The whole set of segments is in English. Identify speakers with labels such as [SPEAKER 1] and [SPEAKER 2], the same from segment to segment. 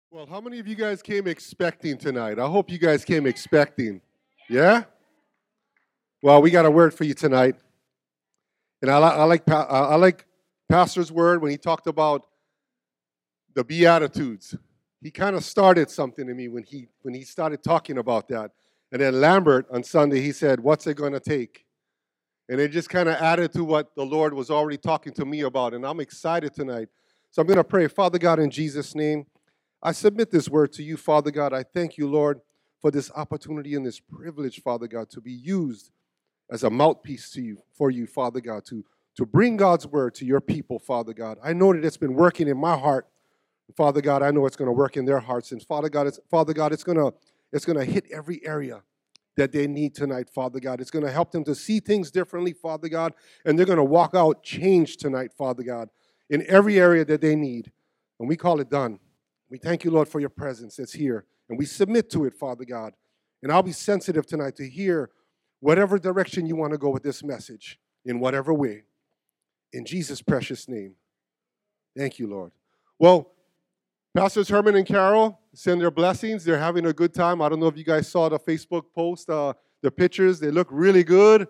[SPEAKER 1] Well, how many of you guys came expecting tonight? I hope you guys came expecting. Yeah? Well, we got a word for you tonight. And I like Pastor's word when he talked about the Beatitudes. He kind of started something in me when he started talking about that. And then Lambert on Sunday, he said, "What's it going to take?" And it just kind of added to what the Lord was already talking to me about. And I'm excited tonight. So I'm going to pray. Father God, in Jesus' name, I submit this word to you, Father God. I thank you, Lord, for this opportunity and this privilege, Father God, to be used as a mouthpiece to you, for you, Father God, to bring God's word to your people, Father God. I know that it's been working in my heart. Father God, I know it's going to work in their hearts. And Father God, it's going to hit every area that they need tonight, Father God. It's going to help them to see things differently, Father God, and they're going to walk out changed tonight, Father God, in every area that they need. And we call it done. We thank you, Lord, for your presence that's here, and we submit to it, Father God. And I'll be sensitive tonight to hear whatever direction you want to go with this message, in whatever way. In Jesus' precious name. Thank you, Lord. Well, Pastors Herman and Carol send their blessings. They're having a good time. I don't know if you guys saw the Facebook post, the pictures. They look really good.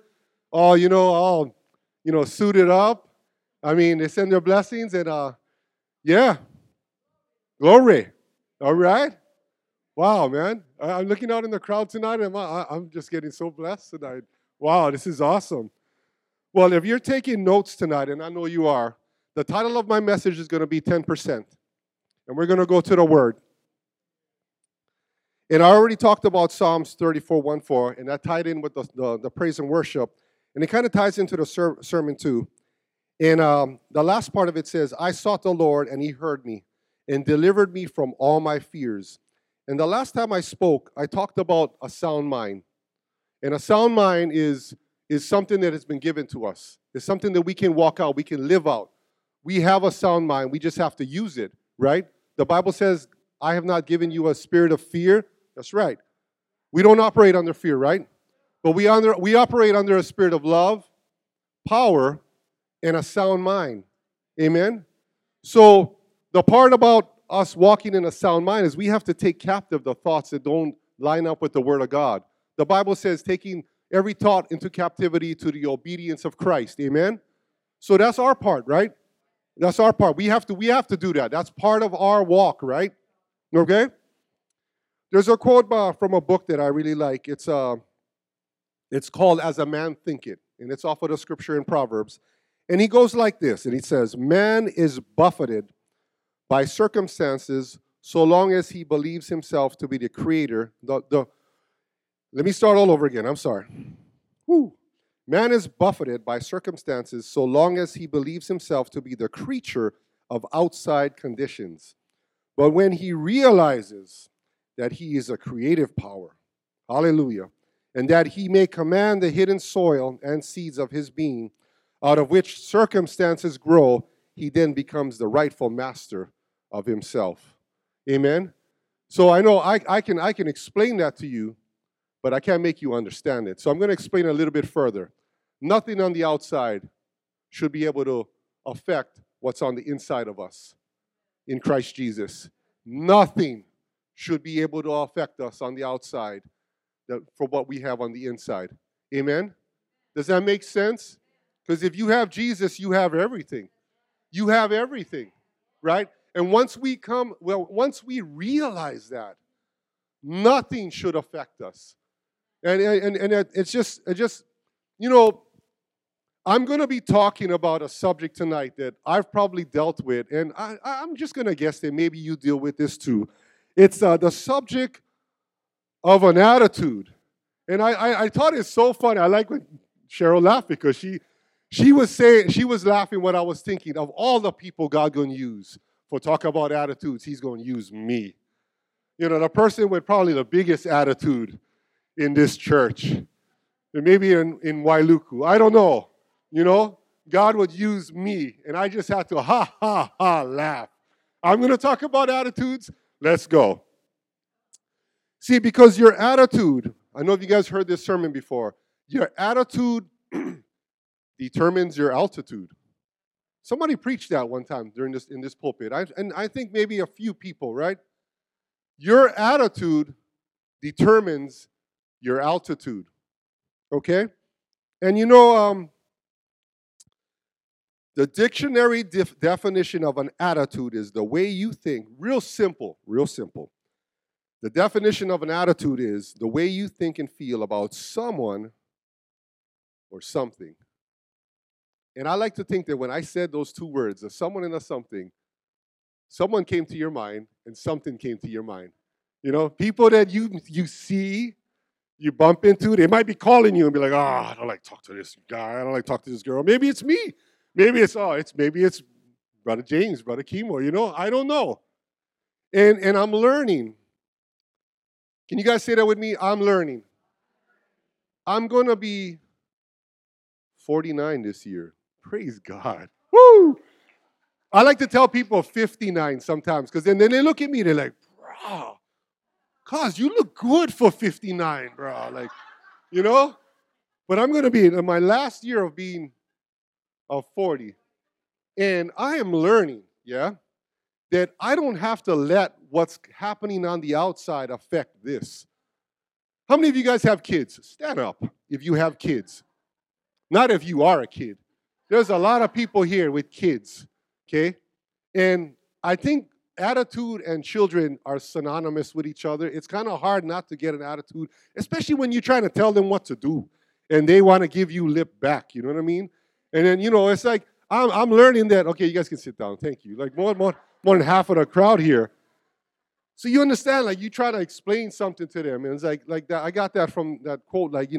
[SPEAKER 1] All suited up. I mean, they send their blessings, and yeah, glory. All right. Wow, man. I'm looking out in the crowd tonight, and I'm just getting so blessed tonight. Wow, this is awesome. Well, if you're taking notes tonight, and I know you are, the title of my message is going to be 10%. And we're going to go to the Word. And I already talked about Psalms 34:1-4, and that tied in with the praise and worship. And it kind of ties into the sermon too. And the last part of it says, "I sought the Lord, and he heard me, and delivered me from all my fears." And the last time I spoke, I talked about a sound mind. And a sound mind is something that has been given to us. It's something that we can walk out, we can live out. We have a sound mind. We just have to use it, right? The Bible says, "I have not given you a spirit of fear." That's right. We don't operate under fear, right? But we operate under a spirit of love, power, and a sound mind. Amen? So the part about us walking in a sound mind is we have to take captive the thoughts that don't line up with the Word of God. The Bible says taking every thought into captivity to the obedience of Christ. Amen? So that's our part, right? That's our part. We have to do that. That's part of our walk, right? Okay? There's a quote from a book that I really like. It's called "As a Man Thinketh," and it's off of the scripture in Proverbs. And he goes like this, and he says, "Man is buffeted by circumstances so long as he believes himself to be the creator." Let me start all over again. I'm sorry. Woo. Man is buffeted by circumstances so long as he believes himself to be the creature of outside conditions. But when he realizes that he is a creative power, hallelujah, and that he may command the hidden soil and seeds of his being, out of which circumstances grow, he then becomes the rightful master of himself. Amen? So I know I can explain that to you, but I can't make you understand it. So I'm going to explain a little bit further. Nothing on the outside should be able to affect what's on the inside of us in Christ Jesus. Nothing should be able to affect us on the outside for what we have on the inside. Amen? Does that make sense? Because if you have Jesus, you have everything. You have everything, right? And once we realize that, nothing should affect us. And it's just, I'm going to be talking about a subject tonight that I've probably dealt with, and I'm just going to guess that maybe you deal with this too. It's the subject of an attitude. And I thought it's so funny. I like when Cheryl laughed because she was laughing when I was thinking of all the people God going to use for talk about attitudes. He's going to use me. The person with probably the biggest attitude in this church, and maybe in Wailuku. I don't know. God would use me, and I just have to laugh. I'm going to talk about attitudes. Let's go. See, because your attitude, I know if you guys heard this sermon before, your attitude determines your altitude. Somebody preached that one time in this pulpit, and I think maybe a few people, right? Your attitude determines your altitude. Okay? And the dictionary definition of an attitude is the way you think. Real simple, real simple. The definition of an attitude is the way you think and feel about someone or something. And I like to think that when I said those two words, a someone and a something, someone came to your mind and something came to your mind. People that you see, you bump into, they might be calling you and be like, I don't like to talk to this guy, I don't like to talk to this girl. Maybe it's me. Maybe it's Brother James, Brother Kimo, I don't know. And I'm learning. Can you guys say that with me? I'm learning. I'm gonna be 49 this year. Praise God. Woo! I like to tell people 59 sometimes, because then they look at me, they're like, bro, cuz you look good for 59, bro. Like, But I'm gonna be in my last year of being of 40. And I am learning, that I don't have to let what's happening on the outside affect this. How many of you guys have kids? Stand up if you have kids. Not if you are a kid. There's a lot of people here with kids, okay? And I think attitude and children are synonymous with each other. It's kind of hard not to get an attitude, especially when you're trying to tell them what to do and they want to give you lip back, you know what I mean? And then, it's like, I'm learning that, okay, you guys can sit down, thank you. Like more than half of the crowd here. So you understand, like you try to explain something to them, and it's like that. I got that from that quote, like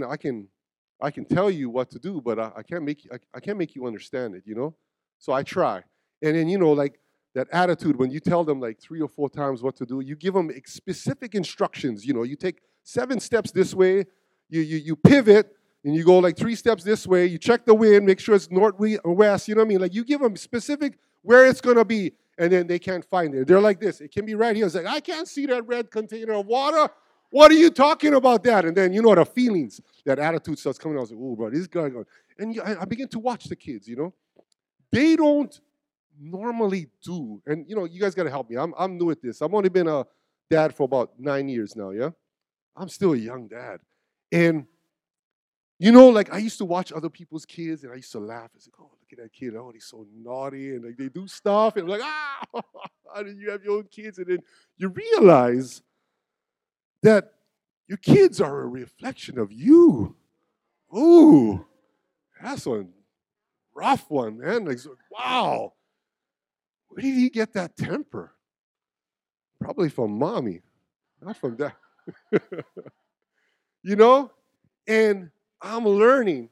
[SPEAKER 1] I can tell you what to do, but I can't make you understand it, So I try, and then like that attitude when you tell them like 3 or 4 times what to do, you give them specific instructions. You take 7 steps this way, you pivot, and you go like 3 steps this way. You check the wind, make sure it's north or west. You know what I mean? Like you give them specific where it's gonna be. And then they can't find it. They're like this. It can be right here. It's like, I can't see that red container of water. What are you talking about that? And then, the feelings, that attitude starts coming out. I was like, oh, bro, this guy going. And I begin to watch the kids, They don't normally do. And, you guys got to help me. I'm new at this. I've only been a dad for about 9 years now, yeah? I'm still a young dad. And, like I used to watch other people's kids, and I used to laugh. I was like, oh, look at that kid. Oh, he's so naughty. And like they do stuff. And I'm like, how did you have your own kids? And then you realize that your kids are a reflection of you. Ooh, that's a rough one, man. Like, wow. Where did he get that temper? Probably from mommy, not from dad. And I'm learning.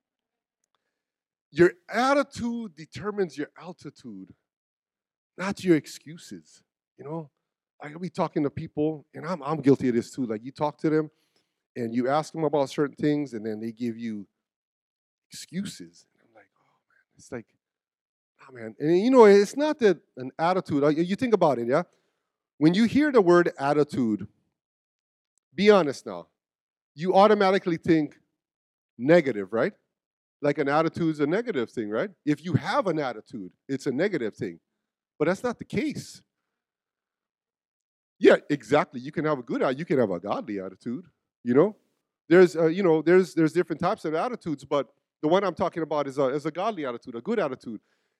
[SPEAKER 1] Your attitude determines your altitude, not your excuses. I'll be talking to people, and I'm guilty of this too. Like you talk to them, and you ask them about certain things, and then they give you excuses. And I'm like, oh man, it's like, oh man. And it's not that an attitude. You think about it, yeah. When you hear the word attitude, be honest now. You automatically think negative, right? Like an attitude is a negative thing, right? If you have an attitude, it's a negative thing. But that's not the case. Yeah, exactly. You can have a good attitude. You can have a godly attitude. There's there's different types of attitudes, but the one I'm talking about is a godly attitude, a good attitude.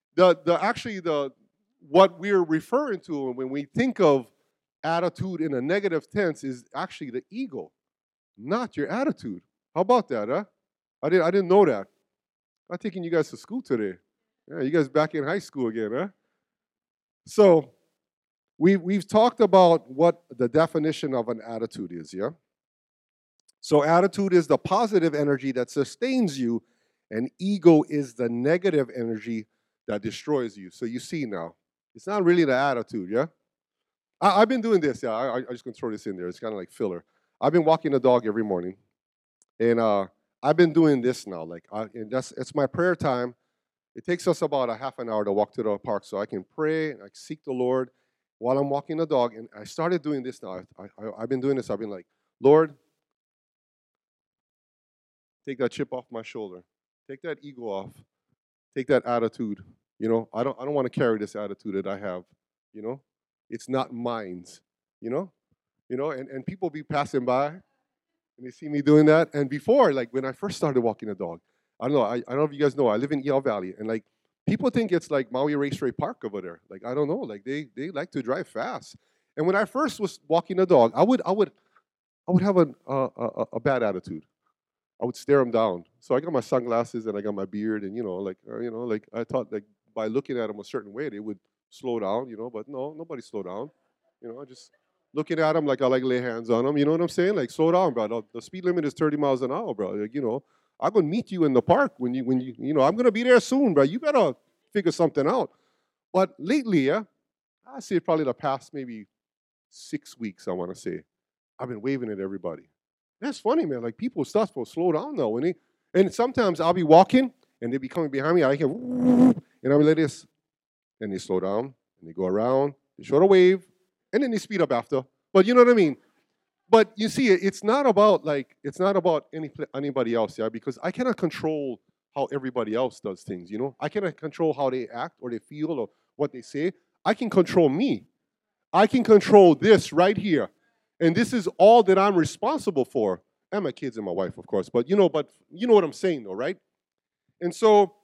[SPEAKER 1] What we're referring to when we think of attitude in a negative tense is actually the ego, not your attitude. How about that, huh? I didn't know that. I'm taking you guys to school today. Yeah, you guys back in high school again, huh? So we've talked about what the definition of an attitude is, yeah? So attitude is the positive energy that sustains you, and ego is the negative energy that destroys you. So you see now, it's not really the attitude, yeah? I've been doing this, yeah. I just gonna throw this in there. It's kind of like filler. I've been walking the dog every morning, and I've been doing this now. And it's my prayer time. It takes us about a half an hour to walk to the park, so I can pray and I seek the Lord while I'm walking the dog. And I started doing this now. I've been doing this. I've been like, Lord, take that chip off my shoulder. Take that ego off. Take that attitude. I don't want to carry this attitude that I have. It's not mine. you know, and people be passing by and they see me doing that. And before, like when I first started walking a dog, I don't know, I don't know if you guys know, I live in EL Valley, and like people think it's like Maui Raceway Park over there. Like I don't know, like they like to drive fast. And when I first was walking a dog, I would have a bad attitude. I would stare them down. So I got my sunglasses and I got my beard, and like I thought like by looking at them a certain way they would slow down, but no, nobody slow down. I just looking at them like I like lay hands on them. You know what I'm saying? Like slow down, bro. The speed limit is 30 miles an hour, bro. Like I'm gonna meet you in the park when I'm gonna be there soon, bro. You better figure something out. But lately, yeah, I say probably the past maybe 6 weeks, I want to say, I've been waving at everybody. That's funny, man. Like people start to slow down though. And sometimes I'll be walking and they be coming behind me. I hear, and I'll be like this, and they slow down and they go around. They show the wave, and then they speed up after. But you know what I mean. But you see, it's not about anybody else, yeah. Because I cannot control how everybody else does things. I cannot control how they act or they feel or what they say. I can control me. I can control this right here. And this is all that I'm responsible for. And my kids and my wife, of course. But you know what I'm saying though, right? And so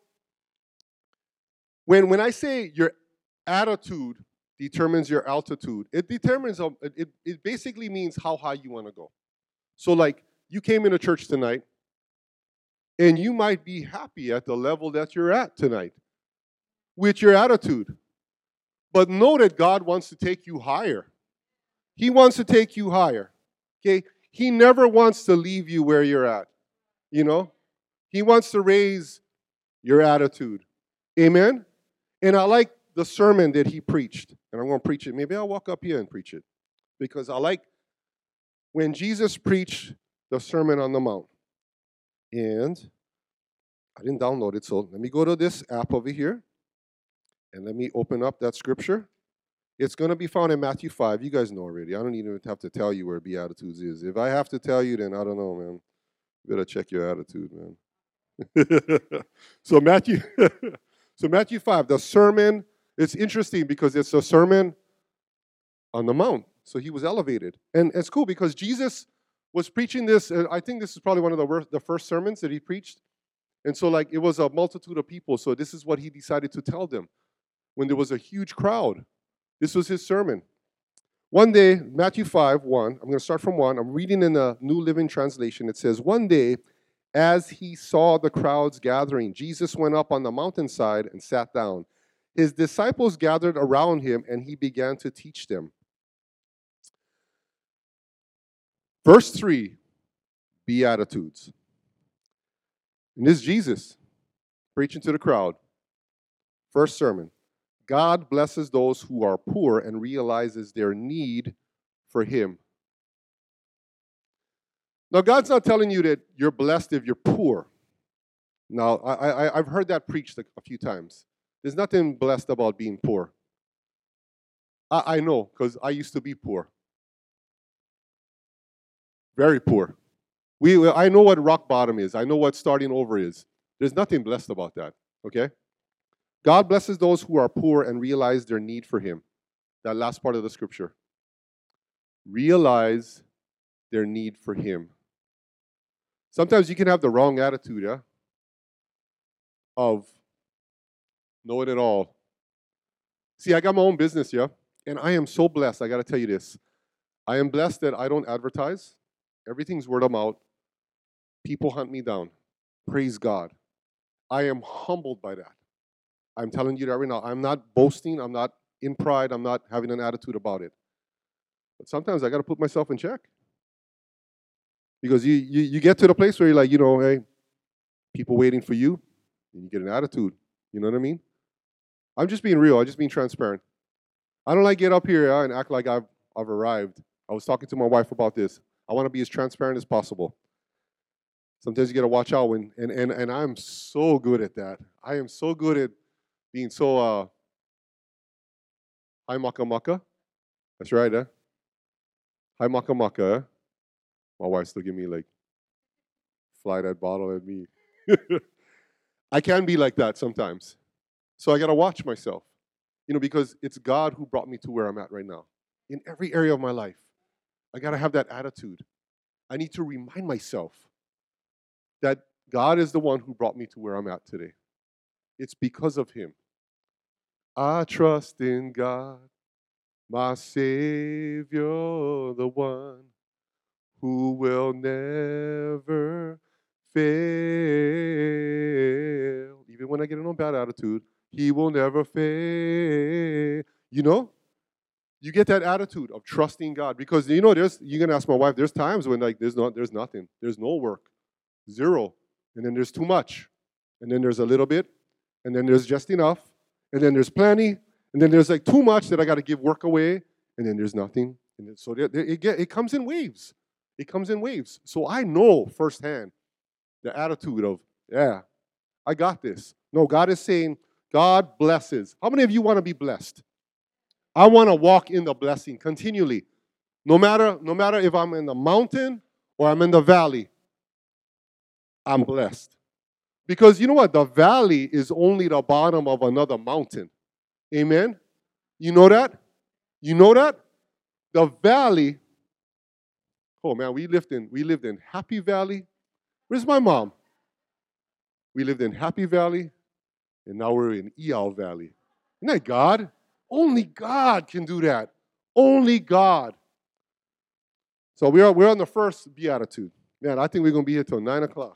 [SPEAKER 1] when I say your attitude determines your altitude, it determines it basically means how high you want to go. So like you came into church tonight and you might be happy at the level that you're at tonight with your attitude. But know that God wants to take you higher. He wants to take you higher. Okay? He never wants to leave you where you're at. He wants to raise your attitude. Amen? And I like the sermon that he preached. And I'm going to preach it. Maybe I'll walk up here and preach it. Because I like when Jesus preached the Sermon on the Mount. And I didn't download it, so let me go to this app over here. And let me open up that scripture. It's going to be found in Matthew 5. You guys know already. I don't even have to tell you where Beatitudes is. If I have to tell you, then I don't know, man. You better check your attitude, man. so Matthew 5, the sermon, it's interesting because it's a sermon on the Mount. So he was elevated. And it's cool because Jesus was preaching this. I think this is probably one of the first sermons that he preached. And so like it was a multitude of people. So this is what he decided to tell them when there was a huge crowd. This was his sermon. One day, Matthew 5, 1, I'm going to start from 1. I'm reading in the New Living Translation. It says, one day, as he saw the crowds gathering, Jesus went up on the mountainside and sat down. His disciples gathered around him, and he began to teach them. Verse 3, Beatitudes. And this is Jesus preaching to the crowd. First sermon. God blesses those who are poor and realizes their need for him. Now, God's not telling you that you're blessed if you're poor. Now, I've heard that preached a few times. There's nothing blessed about being poor. I know, because I used to be poor. Very poor. I know what rock bottom is. I know what starting over is. There's nothing blessed about that, okay? God blesses those who are poor and realize their need for him. That last part of the scripture. Realize their need for him. Sometimes you can have the wrong attitude, yeah? Of know it at all. See, I got my own business, yeah? And I am so blessed, I got to tell you this. I am blessed that I don't advertise. Everything's word of mouth. People hunt me down. Praise God. I am humbled by that. I'm telling you that right now. I'm not boasting. I'm not in pride. I'm not having an attitude about it. But sometimes I got to put myself in check. Because you get to the place where you're like, hey, people waiting for you, and you get an attitude. You know what I mean? I'm just being real. I'm just being transparent. I don't like get up here and act like I've arrived. I was talking to my wife about this. I want to be as transparent as possible. Sometimes you got to watch out and I'm so good at that. I am so good at being so hi maka maka. That's right, eh? Hi maka maka. Eh? My wife's looking at me like, fly that bottle at me. I can be like that sometimes. So I got to watch myself. Because it's God who brought me to where I'm at right now. in every area of my life. I got to have that attitude. I need to remind myself that God is the one who brought me to where I'm at today. It's because of Him. I trust in God, my Savior, the one who will never fail. Even when I get in a bad attitude, He will never fail. You know? You get that attitude of trusting God. Because you're gonna ask my wife, there's times when like there's nothing. There's no work. Zero. And then there's too much. And then there's a little bit. And then there's just enough. And then there's plenty. And then there's like too much that I got to give work away. And then there's nothing. And then, so it comes in waves. It comes in waves. So I know firsthand the attitude of, yeah, I got this. No, God is saying, God blesses. How many of you want to be blessed? I want to walk in the blessing continually. No matter if I'm in the mountain or I'm in the valley, I'm blessed. Because you know what? The valley is only the bottom of another mountain. Amen? You know that? You know that? The valley, oh man, we lived in Happy Valley. Where's my mom? We lived in Happy Valley, and now we're in Eal Valley. Isn't that God? Only God can do that. Only God. So we're on the first beatitude. Man, I think we're going to be here till 9 o'clock.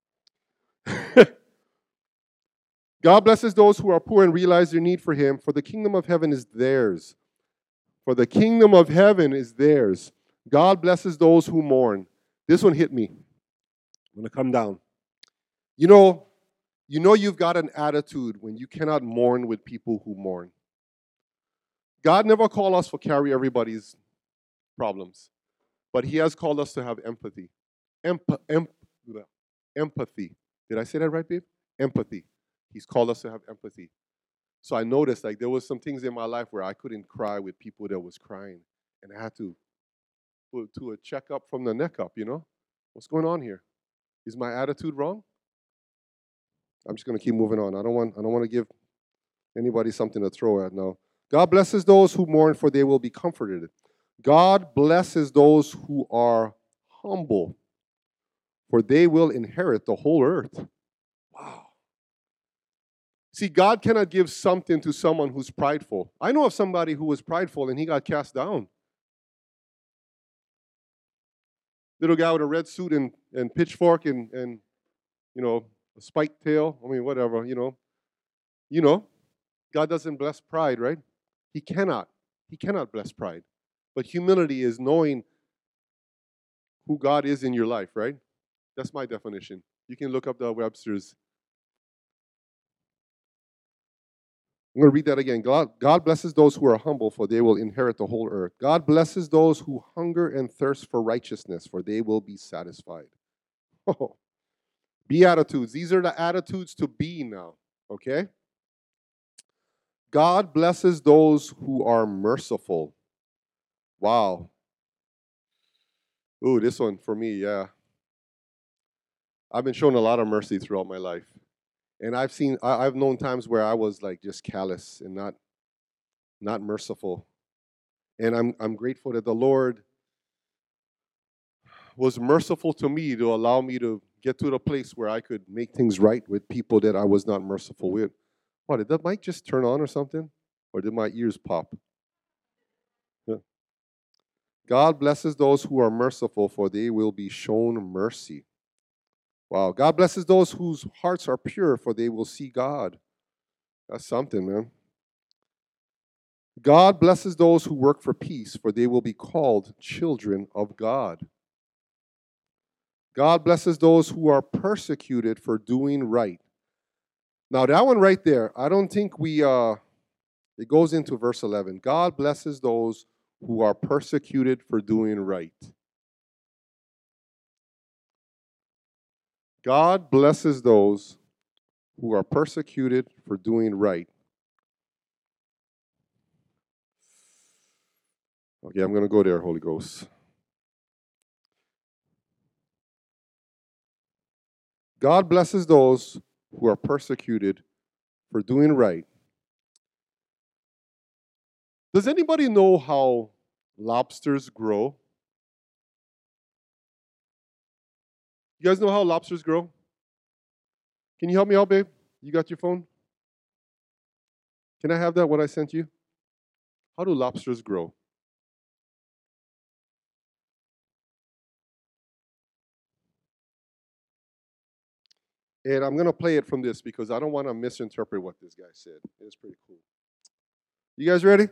[SPEAKER 1] God blesses those who are poor and realize their need for Him, for the kingdom of heaven is theirs. For the kingdom of heaven is theirs. God blesses those who mourn. This one hit me. I'm going to come down. You know you've got an attitude when you cannot mourn with people who mourn. God never called us to carry everybody's problems, but He has called us to have empathy. Empathy. Did I say that right, babe? Empathy. He's called us to have empathy. So I noticed like there was some things in my life where I couldn't cry with people that was crying. And I had to do a checkup from the neck up, What's going on here? Is my attitude wrong? I'm just going to keep moving on. I don't want to give anybody something to throw at now. God blesses those who mourn, for they will be comforted. God blesses those who are humble, for they will inherit the whole earth. Wow. See, God cannot give something to someone who's prideful. I know of somebody who was prideful and he got cast down. Little guy with a red suit and pitchfork and a spiked tail. I mean, whatever, God doesn't bless pride, right? He cannot bless pride. But humility is knowing who God is in your life, right? That's my definition. You can look up the Webster's. I'm going to read that again. God blesses those who are humble, for they will inherit the whole earth. God blesses those who hunger and thirst for righteousness, for they will be satisfied. Oh, Beatitudes. These are the attitudes to be now, okay? God blesses those who are merciful. Wow. Ooh, this one for me, yeah. I've been shown a lot of mercy throughout my life. And I've known times where I was like just callous and not merciful. And I'm grateful that the Lord was merciful to me to allow me to get to the place where I could make things right with people that I was not merciful with. What, did the mic just turn on or something? Or did my ears pop? Yeah. God blesses those who are merciful, for they will be shown mercy. Wow. God blesses those whose hearts are pure, for they will see God. That's something, man. God blesses those who work for peace, for they will be called children of God. God blesses those who are persecuted for doing right. Now, that one right there, I don't think it goes into verse 11. God blesses those who are persecuted for doing right. God blesses those who are persecuted for doing right. Okay, I'm going to go there, Holy Ghost. God blesses those who are persecuted for doing right. Does anybody know how lobsters grow? You guys know how lobsters grow? Can you help me out, babe? You got your phone? Can I have that, what I sent you? How do lobsters grow? And I'm going to play it from this because I don't want to misinterpret what this guy said. It's pretty cool. You guys ready?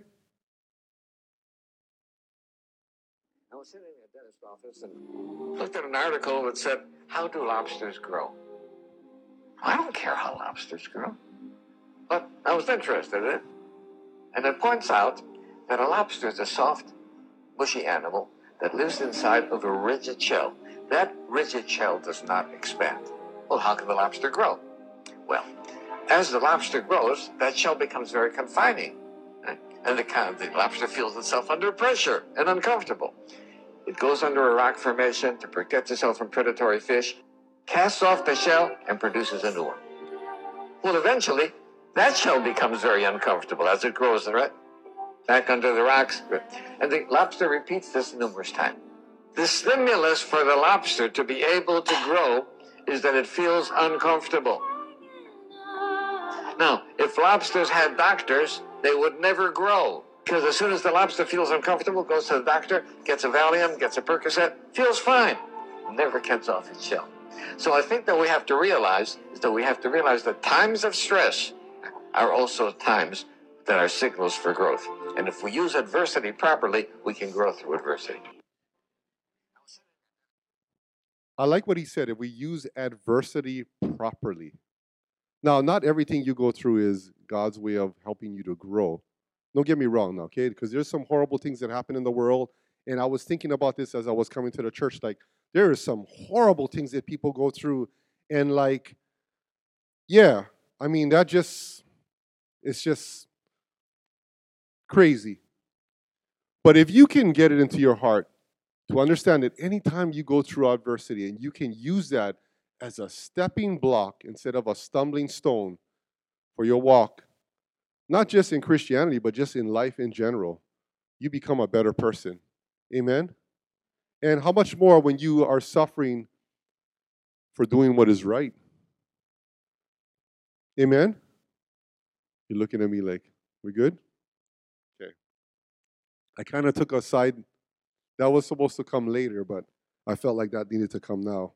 [SPEAKER 2] I was sitting in a dentist's office and looked at an article that said, "How do lobsters grow?" I don't care how lobsters grow, but I was interested in it. And it points out that a lobster is a soft, mushy animal that lives inside of a rigid shell. That rigid shell does not expand. Well, how can the lobster grow? Well, as the lobster grows, that shell becomes very confining. And the lobster feels itself under pressure and uncomfortable. It goes under a rock formation to protect itself from predatory fish, casts off the shell, and produces a new one. Well, eventually, that shell becomes very uncomfortable as it grows right back under the rocks. And the lobster repeats this numerous times. The stimulus for the lobster to be able to grow is that it feels uncomfortable. Now, if lobsters had doctors, they would never grow. Because as soon as the lobster feels uncomfortable, goes to the doctor, gets a Valium, gets a Percocet, feels fine, never gets off its shell. So I think that we have to realize that times of stress are also times that are signals for growth. And if we use adversity properly, we can grow through adversity.
[SPEAKER 1] I like what he said. If we use adversity properly. Now, not everything you go through is God's way of helping you to grow. Don't get me wrong now, okay? Because there's some horrible things that happen in the world. And I was thinking about this as I was coming to the church. Like, there are some horrible things that people go through. And, like, yeah, I mean, it's just crazy. But if you can get it into your heart to understand that anytime you go through adversity and you can use that as a stepping block instead of a stumbling stone for your walk, not just in Christianity, but just in life in general, you become a better person. Amen? And how much more when you are suffering for doing what is right? Amen? You're looking at me like, we good? Okay. I kind of took a side. That was supposed to come later, but I felt like that needed to come now.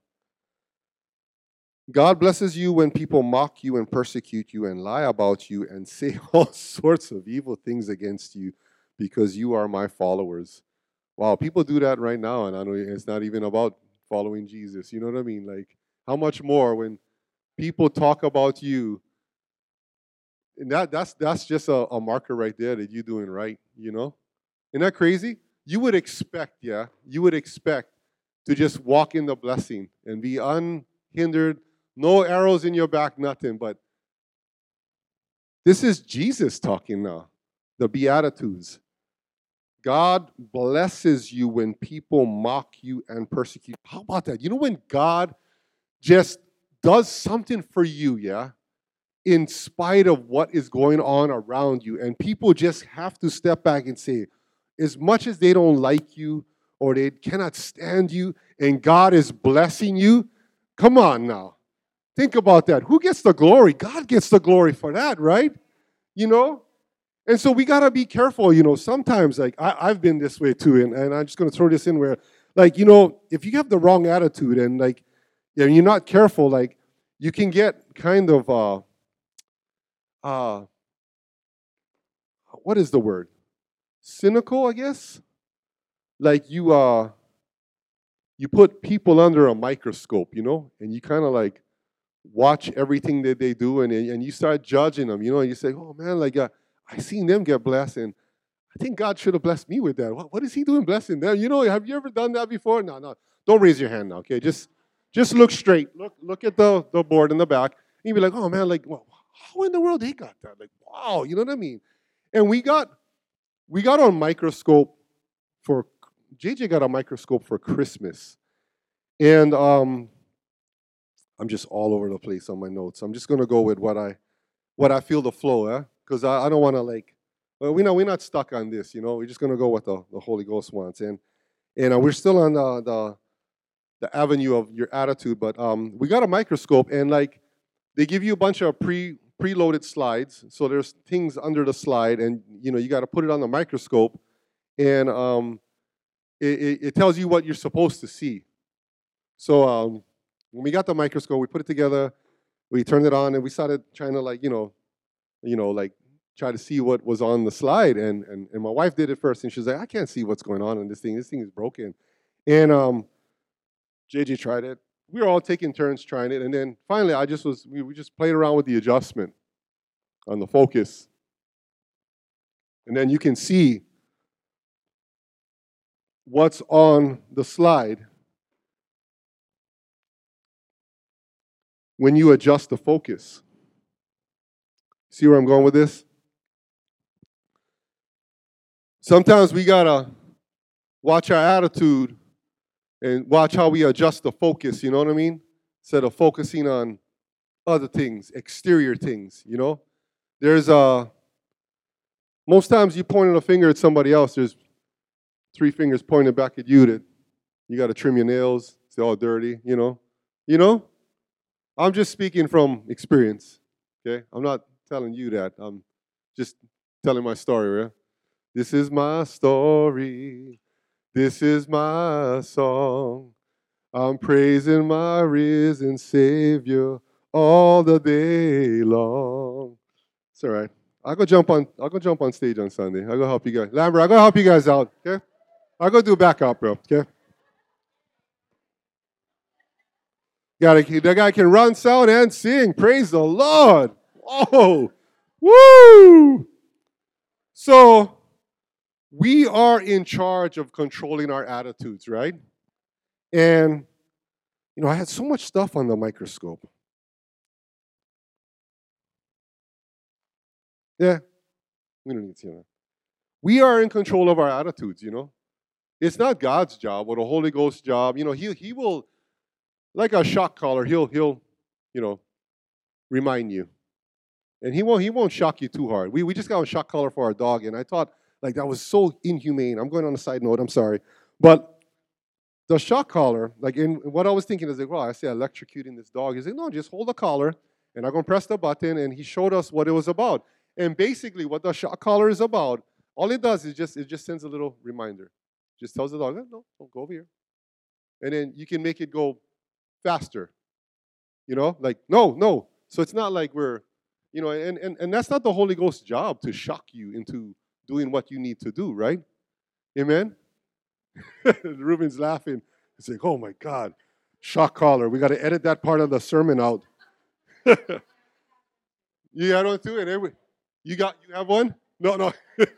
[SPEAKER 1] God blesses you when people mock you and persecute you and lie about you and say all sorts of evil things against you because you are my followers. Wow, people do that right now, and I know it's not even about following Jesus. You know what I mean? Like, how much more when people talk about you, and that's just a marker right there that you're doing right, you know? Isn't that crazy? You would expect to just walk in the blessing and be unhindered, no arrows in your back, nothing. But this is Jesus talking now, the Beatitudes. God blesses you when people mock you and persecute. How about that? You know, when God just does something for you, yeah, in spite of what is going on around you, and people just have to step back and say, as much as they don't like you or they cannot stand you, and God is blessing you, come on now. Think about that. Who gets the glory? God gets the glory for that, right? You know? And so we got to be careful, you know. Sometimes, like, I've been this way too, and I'm just going to throw this in where, like, you know, if you have the wrong attitude and, like, yeah, you're not careful, like, you can get kind of, what is the word? Cynical, I guess? Like, you put people under a microscope, you know, and you kind of, like, watch everything that they do, and you start judging them, you know, and you say, oh, man, like, I seen them get blessed, and I think God should have blessed me with that. What is he doing blessing them? You know, have you ever done that before? No. Don't raise your hand now, okay? Just look straight. Look at the board in the back. And you be like, oh, man, like, well, how in the world they got that? Like, wow, you know what I mean? And we got on microscope for, JJ got a microscope for Christmas. And I'm just all over the place on my notes. I'm just going to go with what I feel the flow, because I don't want to, like, Well, we're not stuck on this, We're just going to go what the Holy Ghost wants. And we're still on the avenue of your attitude, but we got a microscope, and like they give you a bunch of preloaded slides. So there's things under the slide, and you got to put it on the microscope, and it tells you what you're supposed to see. So when we got the microscope, we put it together, we turned it on, and we started trying to like try to see what was on the slide. And my wife did it first, and she's like, I can't see what's going on in this thing. This thing is broken. And JJ tried it. We were all taking turns trying it, and then finally, we just played around with the adjustment on the focus, and then you can see what's on the slide when you adjust the focus. See where I'm going with this? Sometimes we gotta watch our attitude and watch how we adjust the focus, you know what I mean? Instead of focusing on other things, exterior things, There's most times you pointing a finger at somebody else, there's 3 fingers pointing back at you that you got to trim your nails, it's all dirty, I'm just speaking from experience, okay? I'm not telling you that. I'm just telling my story, right? This is my story. This is my song. I'm praising my risen Savior all the day long. It's all right. I'll go jump on stage on Sunday. I'll go help you guys. Lambert, I'll go help you guys out, okay? I'll go do backup, bro, okay? That guy can run, sound, and sing. Praise the Lord. Whoa. Woo! So, we are in charge of controlling our attitudes, right? And, I had so much stuff on the microscope. Yeah, we don't need to see that. We are in control of our attitudes, It's not God's job or the Holy Ghost's job. He will, like a shock collar, he'll remind you. And he won't shock you too hard. We just got a shock collar for our dog, and I thought, that was so inhumane. I'm going on a side note, I'm sorry. But the shock collar, what I was thinking is I say electrocuting this dog. He's like, no, just hold the collar, and I'm going to press the button, and he showed us what it was about. And basically, what the shock collar is about, all it does is it just sends a little reminder. Just tells the dog, no, don't go over here. And then you can make it go faster. No. So it's not like we're, and that's not the Holy Ghost's job to shock you into doing what you need to do, right? Amen? Ruben's laughing. He's like, oh my God, shock collar. We got to edit that part of the sermon out. You got one too? You have one? No.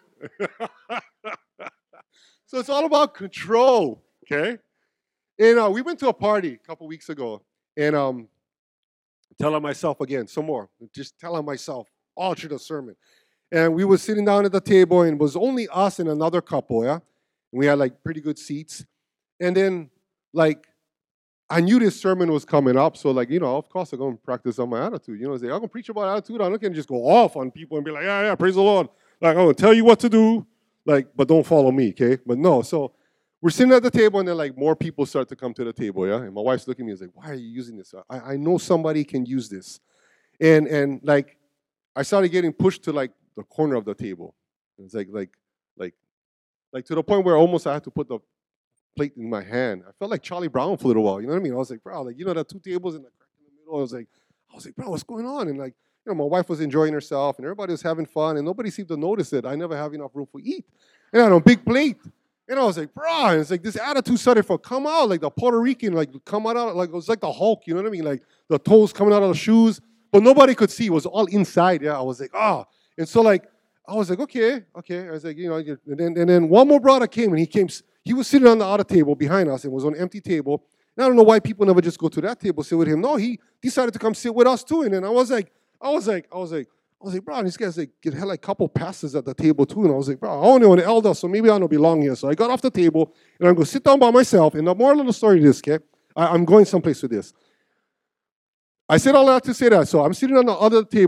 [SPEAKER 1] So it's all about control, okay? And we went to a party a couple weeks ago, and telling myself again, some more, just telling myself all through the sermon. And we were sitting down at the table, and it was only us and another couple, yeah? And we had, pretty good seats. And then, I knew this sermon was coming up, so, of course I'm going to practice on my attitude. I'm going to preach about attitude. I'm not going to just go off on people and be like, yeah, praise the Lord. I'm going to tell you what to do, but don't follow me, okay? But no, so we're sitting at the table, and then, more people start to come to the table, yeah? And my wife's looking at me and is like, why are you using this? I know somebody can use this. And I started getting pushed to, the corner of the table. It's like to the point where almost I had to put the plate in my hand. I felt like Charlie Brown for a little while. You know what I mean? I was like, bro, the 2 tables and the crack in the middle. I was like, bro, what's going on? And my wife was enjoying herself, and everybody was having fun, and nobody seemed to notice it. I never have enough room for eat. And I had a big plate. And I was like, bro, and it's this attitude started for come out, the Puerto Rican, come out, it was like the Hulk, you know what I mean? The toes coming out of the shoes, but nobody could see. It was all inside, yeah. I was like, And so, I was like, okay. I was like, and then one more brother came, and he was sitting on the other table behind us. It was on an empty table. And I don't know why people never just go to that table, sit with him. No, he decided to come sit with us too. And then I was like, bro, these guys had a couple passes at the table too. And I was like, bro, I only want an elder, so maybe I don't belong here. So I got off the table, and I'm going to sit down by myself. And the moral of the story is this, okay? I'm going someplace with this. I said all that to say that. So I'm sitting on the other table,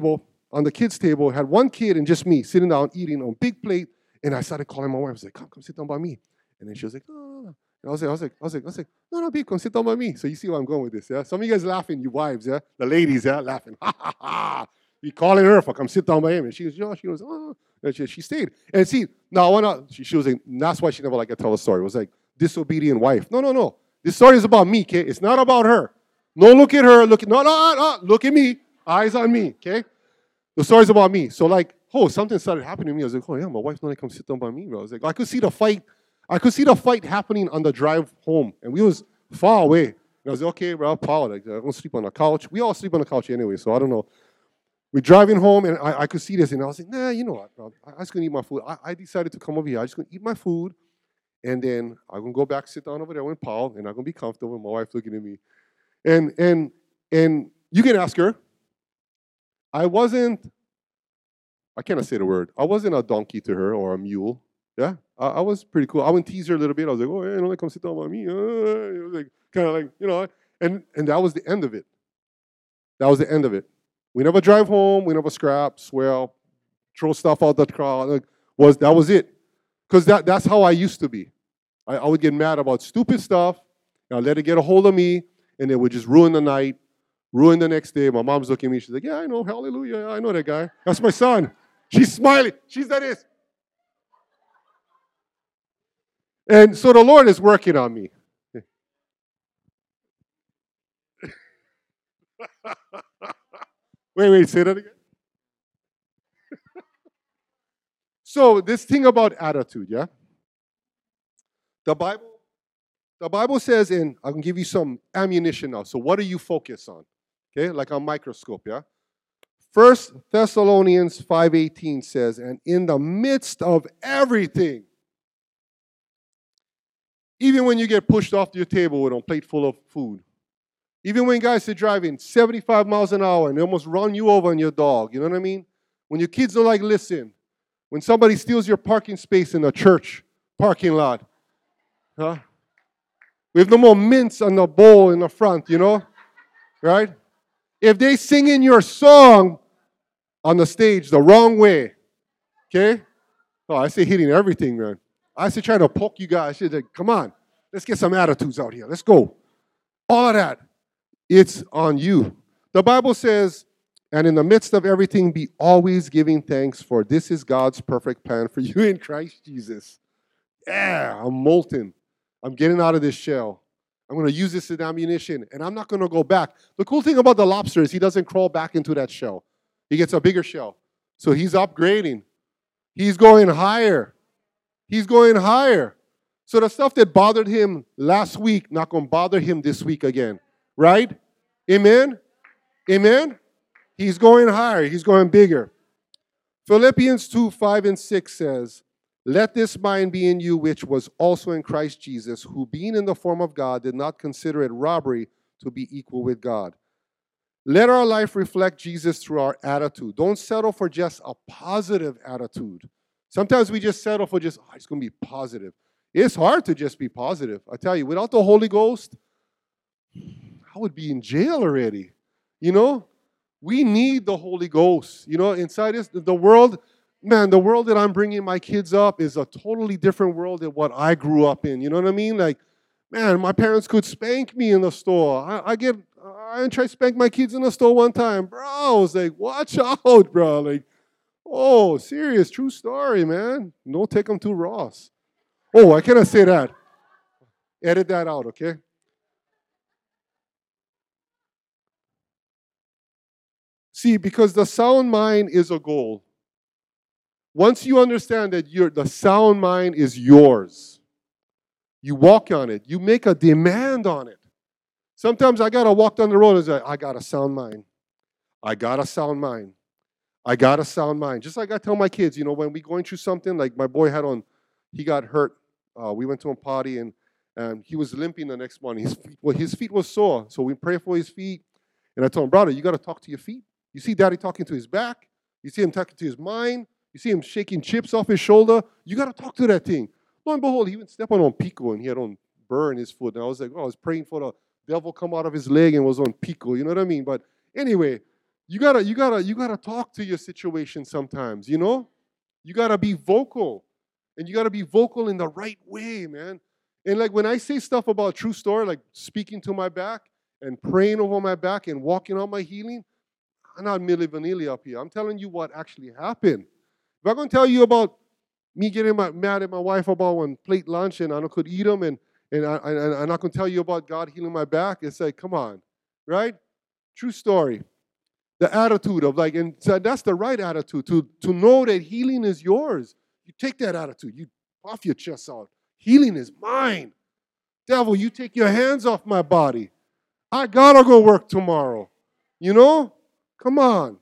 [SPEAKER 1] on the kids' table, had one kid and just me sitting down eating on a big plate. And I started calling my wife. I was like, come sit down by me. And then she was like, no, no, no. And I was like, no, babe, come sit down by me. So you see where I'm going with this, yeah? Some of you guys laughing, you wives, yeah? The ladies, yeah, laughing. Ha, ha, ha. You calling her for come sit down by him. And she was, oh. And she stayed. And see, now I want to, she was like, that's why she never liked to tell a story. It was like, disobedient wife. No. This story is about me, okay? It's not about her. No, look at her. No. Look at me. Eyes on me, okay? The story's about me. So like, something started happening to me. I was like, yeah, my wife's not going to come sit down by me, bro. I was like, I could see the fight happening on the drive home. And we was far away. And I was like, okay, bro, Paul, like, I'm going to sleep on the couch. We all sleep on the couch anyway, so I don't know. We're driving home, and I could see this, and I was like, nah, you know what, bro? I'm just going to eat my food. I decided to come over here. I'm just going to eat my food, and then I'm going to go back, sit down over there with Paul, and I'm going to be comfortable, and my wife looking at me. And you can ask her. I cannot say the word. I wasn't a donkey to her or a mule. Yeah, I was pretty cool. I would tease her a little bit. I was like, oh, yeah, don't come sit down by me. It was like, kind of like, you know, and that was the end of it. That was the end of it. We never drive home. We never scrap, swear, throw stuff out the car. That was it. Because that's how I used to be. I would get mad about stupid stuff. And I'd let it get a hold of me, and it would just ruin the night, ruin the next day. My mom's looking at me. She's like, yeah, I know. Hallelujah. I know that guy. That's my son. She's smiling. She's that is. And so the Lord is working on me. Wait, say that again. So this thing about attitude, yeah? The Bible says, and I can give you some ammunition now. So what do you focus on? Okay, like a microscope, yeah? 1 Thessalonians 5:18 says, and in the midst of everything, even when you get pushed off your table with a plate full of food, even when guys are driving 75 miles an hour and they almost run you over on your dog, you know what I mean? When your kids don't like listen, when somebody steals your parking space in a church parking lot, huh? We have no more mints on the bowl in the front, you know? Right? If they sing in your song on the stage the wrong way, okay? Oh, I say hitting everything, man. I say trying to poke you guys. I say, like, come on, let's get some attitudes out here. Let's go. All of that, it's on you. The Bible says, and in the midst of everything, be always giving thanks, for this is God's perfect plan for you in Christ Jesus. Yeah, I'm molten. I'm getting out of this shell. I'm going to use this as ammunition, and I'm not going to go back. The cool thing about the lobster is he doesn't crawl back into that shell. He gets a bigger shell. So he's upgrading. He's going higher. He's going higher. So the stuff that bothered him last week, not going to bother him this week again. Right? Amen? Amen? He's going higher. He's going bigger. Philippians 2:5-6 says, let this mind be in you, which was also in Christ Jesus, who being in the form of God did not consider it robbery to be equal with God. Let our life reflect Jesus through our attitude. Don't settle for just a positive attitude. Sometimes we just settle for just, it's going to be positive. It's hard to just be positive. I tell you, without the Holy Ghost, I would be in jail already. You know? We need the Holy Ghost. You know, inside us, the world, man, the world that I'm bringing my kids up is a totally different world than what I grew up in. You know what I mean? Like, man, my parents could spank me in the store. I tried to spank my kids in the store one time. Bro, I was like, watch out, bro. Like, oh, serious, true story, man. Don't take them to Ross. Oh, I cannot say that. Edit that out, okay? See, because the sound mind is a goal. Once you understand that the sound mind is yours, you walk on it. You make a demand on it. Sometimes I got to walk down the road and say, I got a sound mind. I got a sound mind. I got a sound mind. Just like I tell my kids, you know, when we going through something, like my boy he got hurt. We went to a party and he was limping the next morning. His feet was sore, so we pray for his feet. And I told him, brother, you got to talk to your feet. You see daddy talking to his back. You see him talking to his mind. You see him shaking chips off his shoulder. You got to talk to that thing. Lo and behold, he went stepping on pico and he had on burr in his foot. And I was like, I was praying for the devil come out of his leg and was on pico. You know what I mean? But anyway, You gotta talk to your situation sometimes, you know? You gotta be vocal. And you gotta be vocal in the right way, man. And like when I say stuff about true story, like speaking to my back and praying over my back and walking on my healing, I'm not Milli Vanilli up here. I'm telling you what actually happened. If I'm gonna tell you about me getting mad at my wife about one plate lunch and I could eat them, and I'm not gonna tell you about God healing my back, it's like, come on, right? True story. The attitude of like, and so that's the right attitude to know that healing is yours. You take that attitude, you puff your chest out. Healing is mine. Devil, you take your hands off my body. I gotta go work tomorrow. You know? Come on.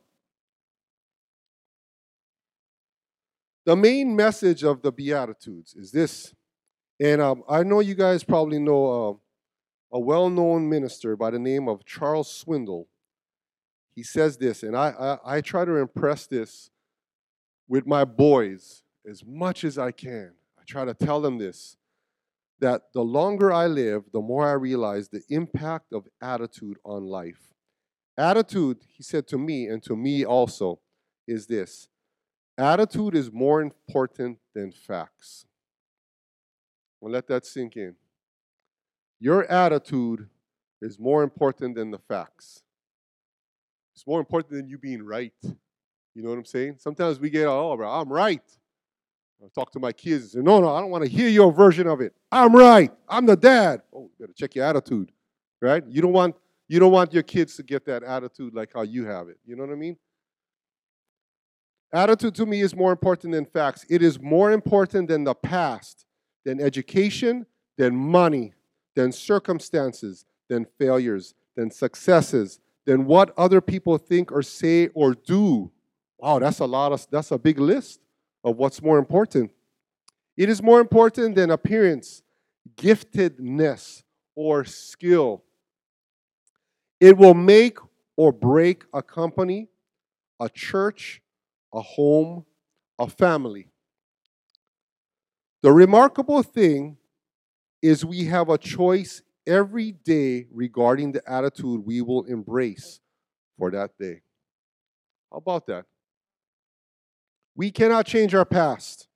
[SPEAKER 1] The main message of the Beatitudes is this. And I know you guys probably know a well known minister by the name of Charles Swindoll. He says this, and I try to impress this with my boys as much as I can. I try to tell them this, that the longer I live, the more I realize the impact of attitude on life. Attitude, he said to me, and to me also, is this. Attitude is more important than facts. I'll let that sink in. Your attitude is more important than the facts. It's more important than you being right. You know what I'm saying? Sometimes we get, oh, bro, I'm right. I talk to my kids and say, no, I don't want to hear your version of it. I'm right. I'm the dad. Oh, you better check your attitude, right? You don't want your kids to get that attitude like how you have it. You know what I mean? Attitude to me is more important than facts. It is more important than the past, than education, than money, than circumstances, than failures, than successes, than what other people think or say or do. Wow, that's a big list of what's more important. It is more important than appearance, giftedness, or skill. It will make or break a company, a church, a home, a family. The remarkable thing is we have a choice every day regarding the attitude we will embrace for that day. How about that? We cannot change our past.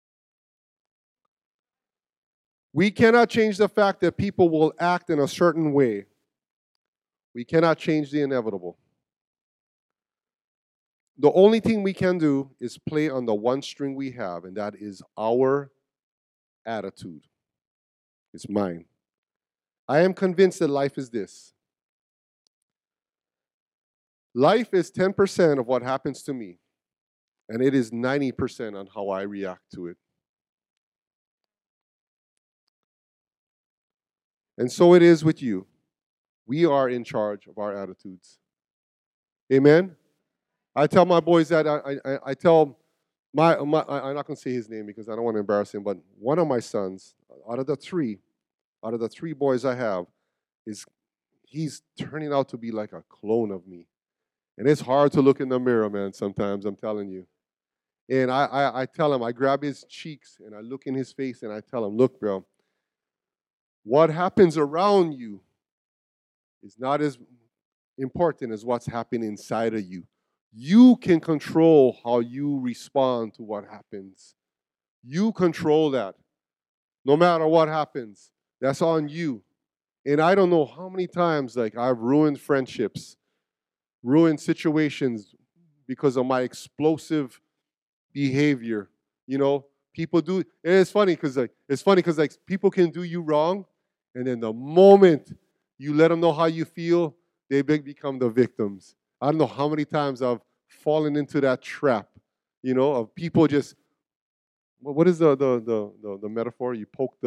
[SPEAKER 1] We cannot change the fact that people will act in a certain way. We cannot change the inevitable. The only thing we can do is play on the one string we have, and that is our attitude. It's mine. I am convinced that life is this. Life is 10% of what happens to me, and it is 90% on how I react to it. And so it is with you. We are in charge of our attitudes. Amen? I tell my boys that, I tell I'm not going to say his name because I don't want to embarrass him, but one of my sons, out of the three boys I have, he's turning out to be like a clone of me. And it's hard to look in the mirror, man, sometimes, I'm telling you. And I tell him, I grab his cheeks and I look in his face and I tell him, look, bro, what happens around you is not as important as what's happening inside of you. You can control how you respond to what happens. You control that. No matter what happens, that's on you. And I don't know how many times like I've ruined friendships, ruined situations because of my explosive behavior. You know, people do. And it's funny because like people can do you wrong, and then the moment you let them know how you feel, they become the victims. I don't know how many times I've fallen into that trap, you know, of people just. What is the metaphor? You poke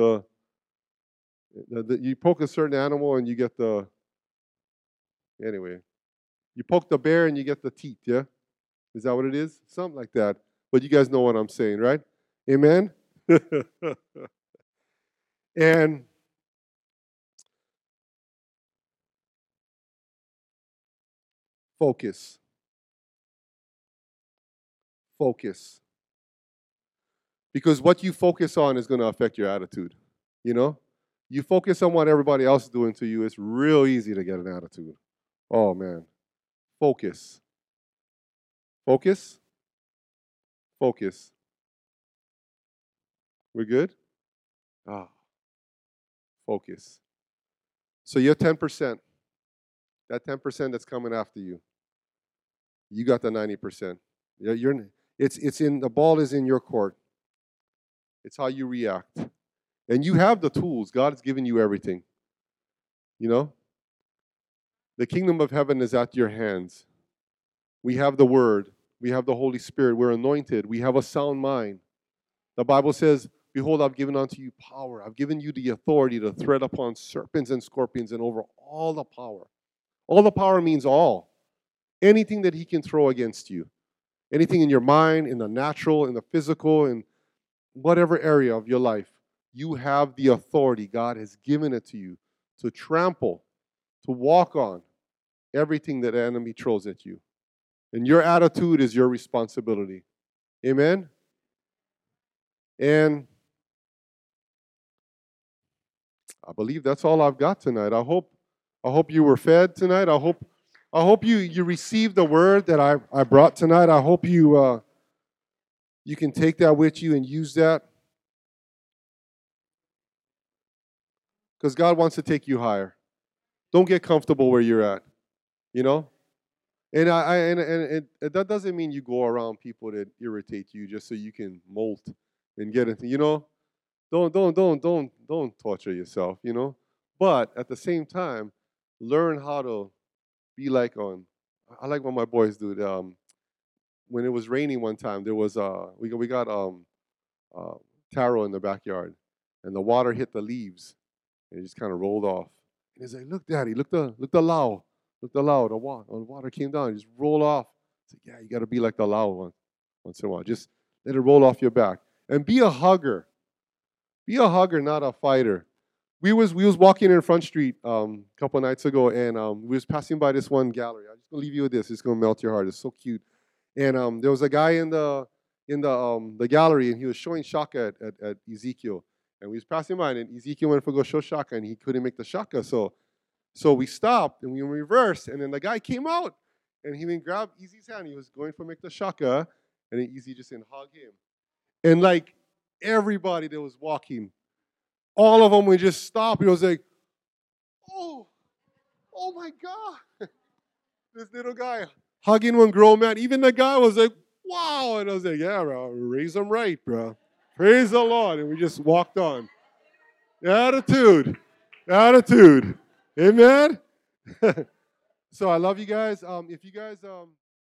[SPEAKER 1] you poke a certain animal and you get the. Anyway, you poke the bear and you get the teeth. Yeah, is that what it is? Something like that. But you guys know what I'm saying, right? Amen. And focus. Focus. Because what you focus on is going to affect your attitude. You know? You focus on what everybody else is doing to you, it's real easy to get an attitude. Oh, man. Focus. Focus. Focus. We're good? Ah, focus. So you're 10%. That 10% that's coming after you. You got the 90%. It's in the ball is in your court. It's how you react. And you have the tools. God has given you everything. You know? The kingdom of heaven is at your hands. We have the word. We have the Holy Spirit. We're anointed. We have a sound mind. The Bible says, behold, I've given unto you power. I've given you the authority to tread upon serpents and scorpions and over all the power. All the power means all. Anything that he can throw against you. Anything in your mind, in the natural, in the physical, in whatever area of your life. You have the authority. God has given it to you to trample, to walk on everything that the enemy throws at you. And your attitude is your responsibility. Amen? And I believe that's all I've got tonight. I hope you were fed tonight. I hope you received the word that I brought tonight. I hope you can take that with you and use that. Because God wants to take you higher. Don't get comfortable where you're at. You know? And that doesn't mean you go around people that irritate you just so you can molt and get into, you know? Don't torture yourself, you know? But at the same time, learn how to be like I like what my boys do. When it was raining one time, there was we got taro in the backyard, and the water hit the leaves, and it just kind of rolled off. And he's like, "Look, Daddy, look the lao, the water came down, it just rolled off." I said, "Yeah, you got to be like the lao once in a while. Just let it roll off your back, and be a hugger. Be a hugger, not a fighter." We was walking in Front Street a couple of nights ago, and we was passing by this one gallery. I'm just gonna leave you with this. It's gonna melt your heart. It's so cute. And there was a guy in the gallery, and he was showing shaka at Ezekiel. And we was passing by, and Ezekiel went to go show shaka, and he couldn't make the shaka. So we stopped, and we reversed, and then the guy came out, and he went grab Easy's hand. He was going to make the shaka, and then Easy just didn't hug him. And like everybody that was walking, all of them would just stop. He was like, oh my God. This little guy hugging one grown man. Even the guy was like, wow. And I was like, yeah, bro, raise them right, bro. Praise the Lord. And we just walked on. Attitude. Amen. So I love you guys. If you guys